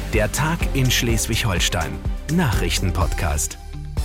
Der Tag in Schleswig-Holstein. Nachrichtenpodcast.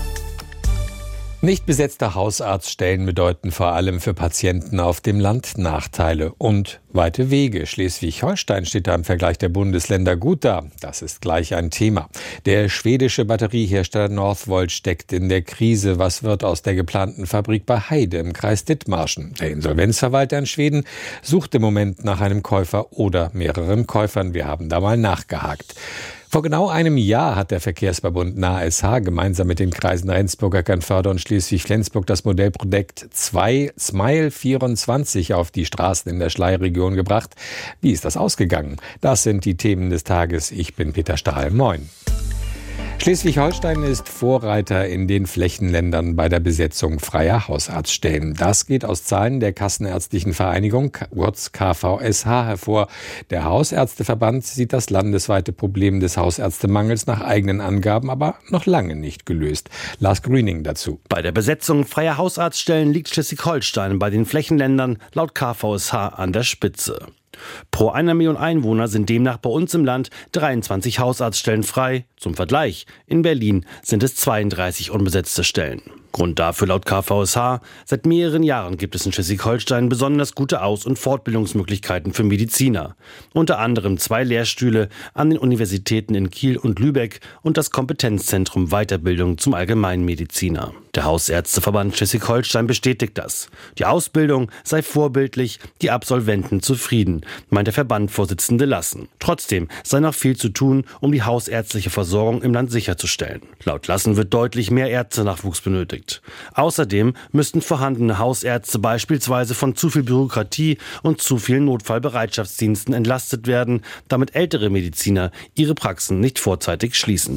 Nicht besetzte Hausarztstellen bedeuten vor allem für Patienten auf dem Land Nachteile und weite Wege. Schleswig-Holstein steht da im Vergleich der Bundesländer gut da. Das ist gleich ein Thema. Der schwedische Batteriehersteller Northvolt steckt in der Krise. Was wird aus der geplanten Fabrik bei Heide im Kreis Dithmarschen? Der Insolvenzverwalter in Schweden sucht im Moment nach einem Käufer oder mehreren Käufern. Wir haben da mal nachgehakt. Vor genau einem Jahr hat der Verkehrsverbund NASH gemeinsam mit den Kreisen Rendsburg, Eckernförde und Schleswig-Flensburg das Modellprojekt Smile 24 auf die Straßen in der Schlei-Region gebracht. Wie ist das ausgegangen? Das sind die Themen des Tages. Ich bin Peter Stahl. Moin. Schleswig-Holstein ist Vorreiter in den Flächenländern bei der Besetzung freier Hausarztstellen. Das geht aus Zahlen der Kassenärztlichen Vereinigung, kurz KVSH, hervor. Der Hausärzteverband sieht das landesweite Problem des Hausärztemangels nach eigenen Angaben aber noch lange nicht gelöst. Lars Grüning dazu. Bei der Besetzung freier Hausarztstellen liegt Schleswig-Holstein bei den Flächenländern laut KVSH an der Spitze. Pro 1 Million Einwohner sind demnach bei uns im Land 23 Hausarztstellen frei. Zum Vergleich, in Berlin sind es 32 unbesetzte Stellen. Grund dafür laut KVSH: Seit mehreren Jahren gibt es in Schleswig-Holstein besonders gute Aus- und Fortbildungsmöglichkeiten für Mediziner. Unter anderem 2 Lehrstühle an den Universitäten in Kiel und Lübeck und das Kompetenzzentrum Weiterbildung zum Allgemeinmediziner. Der Hausärzteverband Schleswig-Holstein bestätigt das. Die Ausbildung sei vorbildlich, die Absolventen zufrieden, meint der Verbandvorsitzende Lassen. Trotzdem sei noch viel zu tun, um die hausärztliche Versorgung im Land sicherzustellen. Laut Lassen wird deutlich mehr Ärztenachwuchs benötigt. Außerdem müssten vorhandene Hausärzte beispielsweise von zu viel Bürokratie und zu vielen Notfallbereitschaftsdiensten entlastet werden, damit ältere Mediziner ihre Praxen nicht vorzeitig schließen.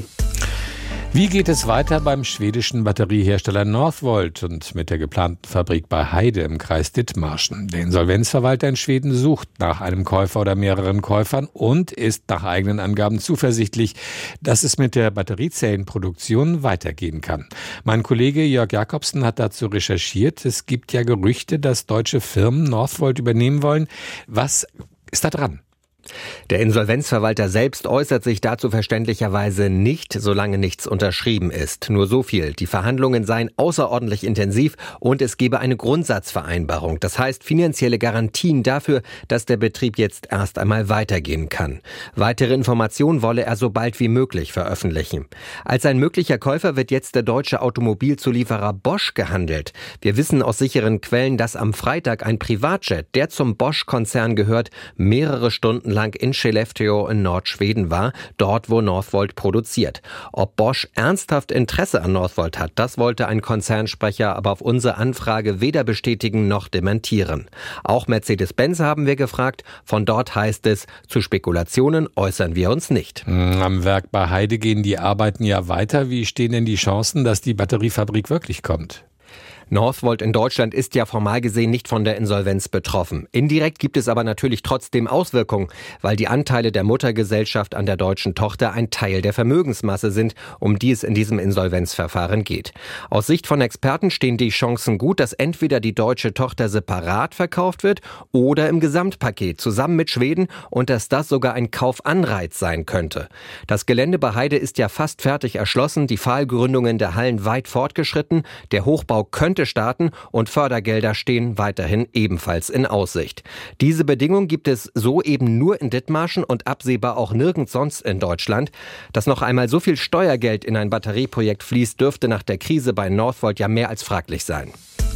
Wie geht es weiter beim schwedischen Batteriehersteller Northvolt und mit der geplanten Fabrik bei Heide im Kreis Dithmarschen? Der Insolvenzverwalter in Schweden sucht nach einem Käufer oder mehreren Käufern und ist nach eigenen Angaben zuversichtlich, dass es mit der Batteriezellenproduktion weitergehen kann. Mein Kollege Jörg Jakobsen hat dazu recherchiert. Es gibt ja Gerüchte, dass deutsche Firmen Northvolt übernehmen wollen. Was ist da dran? Der Insolvenzverwalter selbst äußert sich dazu verständlicherweise nicht, solange nichts unterschrieben ist. Nur so viel: Die Verhandlungen seien außerordentlich intensiv und es gebe eine Grundsatzvereinbarung. Das heißt finanzielle Garantien dafür, dass der Betrieb jetzt erst einmal weitergehen kann. Weitere Informationen wolle er so bald wie möglich veröffentlichen. Als ein möglicher Käufer wird jetzt der deutsche Automobilzulieferer Bosch gehandelt. Wir wissen aus sicheren Quellen, dass am Freitag ein Privatjet, der zum Bosch-Konzern gehört, mehrere Stunden lang in Skellefteå in Nordschweden war, dort wo Northvolt produziert. Ob Bosch ernsthaft Interesse an Northvolt hat, das wollte ein Konzernsprecher aber auf unsere Anfrage weder bestätigen noch dementieren. Auch Mercedes-Benz haben wir gefragt, von dort heißt es, zu Spekulationen äußern wir uns nicht. Am Werk bei Heide gehen die Arbeiten ja weiter. Wie stehen denn die Chancen, dass die Batteriefabrik wirklich kommt? Northvolt in Deutschland ist ja formal gesehen nicht von der Insolvenz betroffen. Indirekt gibt es aber natürlich trotzdem Auswirkungen, weil die Anteile der Muttergesellschaft an der deutschen Tochter ein Teil der Vermögensmasse sind, um die es in diesem Insolvenzverfahren geht. Aus Sicht von Experten stehen die Chancen gut, dass entweder die deutsche Tochter separat verkauft wird oder im Gesamtpaket zusammen mit Schweden und dass das sogar ein Kaufanreiz sein könnte. Das Gelände bei Heide ist ja fast fertig erschlossen, die Pfahlgründungen der Hallen weit fortgeschritten, der Hochbau könnte starten und Fördergelder stehen weiterhin ebenfalls in Aussicht. Diese Bedingung gibt es so eben nur in Dithmarschen und absehbar auch nirgends sonst in Deutschland. Dass noch einmal so viel Steuergeld in ein Batterieprojekt fließt, dürfte nach der Krise bei Northvolt ja mehr als fraglich sein.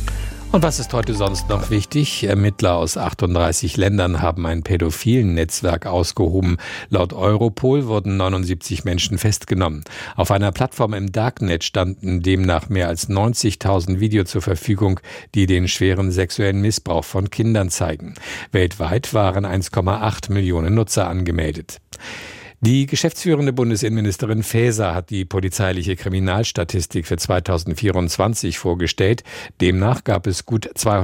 Und was ist heute sonst noch wichtig? Ermittler aus 38 Ländern haben ein pädophilen Netzwerk ausgehoben. Laut Europol wurden 79 Menschen festgenommen. Auf einer Plattform im Darknet standen demnach mehr als 90.000 Videos zur Verfügung, die den schweren sexuellen Missbrauch von Kindern zeigen. Weltweit waren 1,8 Millionen Nutzer angemeldet. Die geschäftsführende Bundesinnenministerin Faeser hat die polizeiliche Kriminalstatistik für 2024 vorgestellt. Demnach gab es gut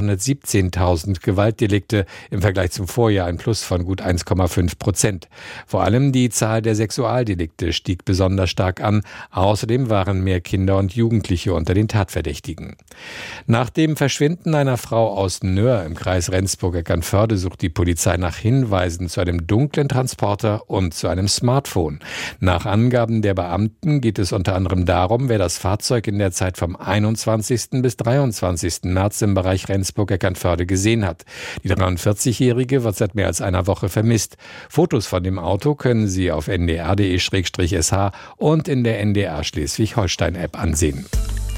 217.000 Gewaltdelikte, im Vergleich zum Vorjahr ein Plus von gut 1,5%. Vor allem die Zahl der Sexualdelikte stieg besonders stark an. Außerdem waren mehr Kinder und Jugendliche unter den Tatverdächtigen. Nach dem Verschwinden einer Frau aus Nöhr im Kreis Rendsburg-Eckernförde sucht die Polizei nach Hinweisen zu einem dunklen Transporter und zu einem Smartphone. Smartphone. Nach Angaben der Beamten geht es unter anderem darum, wer das Fahrzeug in der Zeit vom 21. bis 23. März im Bereich Rendsburg-Eckernförde gesehen hat. Die 43-Jährige wird seit mehr als einer Woche vermisst. Fotos von dem Auto können Sie auf ndr.de/sh und in der NDR Schleswig-Holstein-App ansehen.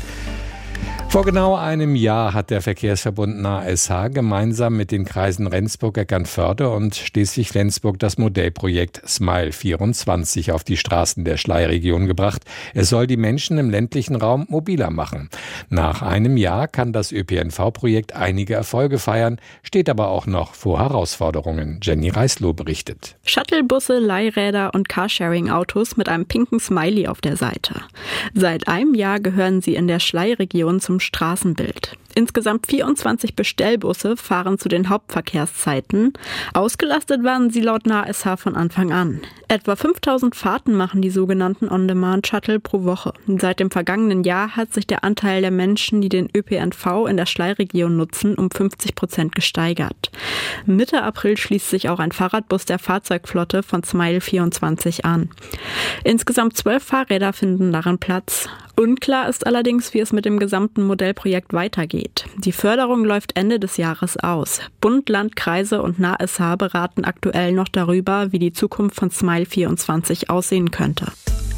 Vor genau einem Jahr hat der Verkehrsverbund NahSH gemeinsam mit den Kreisen Rendsburg-Eckernförde und Schleswig-Flensburg das Modellprojekt Smile24 auf die Straßen der Schlei-Region gebracht. Es soll die Menschen im ländlichen Raum mobiler machen. Nach einem Jahr kann das ÖPNV-Projekt einige Erfolge feiern, steht aber auch noch vor Herausforderungen. Jenny Reisloh berichtet. Shuttlebusse, Leihräder und Carsharing-Autos mit einem pinken Smiley auf der Seite. Seit einem Jahr gehören sie in der Schlei-Region zum Straßenbild. Insgesamt 24 Bestellbusse fahren zu den Hauptverkehrszeiten. Ausgelastet waren sie laut NahSH von Anfang an. Etwa 5000 Fahrten machen die sogenannten On-Demand-Shuttle pro Woche. Seit dem vergangenen Jahr hat sich der Anteil der Menschen, die den ÖPNV in der Schlei-Region nutzen, um 50% gesteigert. Mitte April schließt sich auch ein Fahrradbus der Fahrzeugflotte von Smile24 an. Insgesamt 12 Fahrräder finden darin Platz. Unklar ist allerdings, wie es mit dem gesamten Modellprojekt weitergeht. Die Förderung läuft Ende des Jahres aus. Bund, Land, Kreise und NahSH beraten aktuell noch darüber, wie die Zukunft von Smile24 aussehen könnte.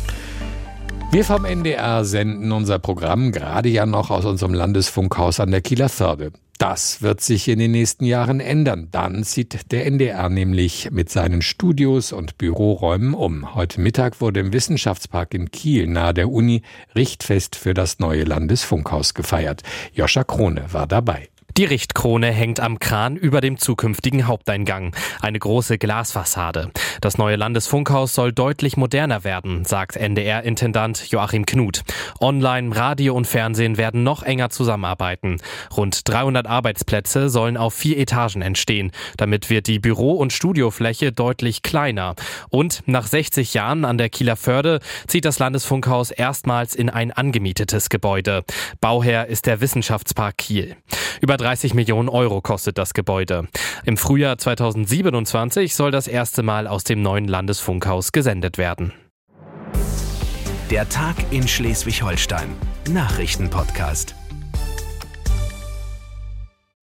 Wir vom NDR senden unser Programm gerade ja noch aus unserem Landesfunkhaus an der Kieler Förde. Das wird sich in den nächsten Jahren ändern. Dann zieht der NDR nämlich mit seinen Studios und Büroräumen um. Heute Mittag wurde im Wissenschaftspark in Kiel nahe der Uni Richtfest für das neue Landesfunkhaus gefeiert. Joscha Krone war dabei. Die Richtkrone hängt am Kran über dem zukünftigen Haupteingang. Eine große Glasfassade. Das neue Landesfunkhaus soll deutlich moderner werden, sagt NDR-Intendant Joachim Knut. Online, Radio und Fernsehen werden noch enger zusammenarbeiten. Rund 300 Arbeitsplätze sollen auf 4 Etagen entstehen. Damit wird die Büro- und Studiofläche deutlich kleiner. Und nach 60 Jahren an der Kieler Förde zieht das Landesfunkhaus erstmals in ein angemietetes Gebäude. Bauherr ist der Wissenschaftspark Kiel. Über 30 Millionen Euro kostet das Gebäude. Im Frühjahr 2027 soll das erste Mal aus dem neuen Landesfunkhaus gesendet werden. Der Tag in Schleswig-Holstein. Nachrichtenpodcast.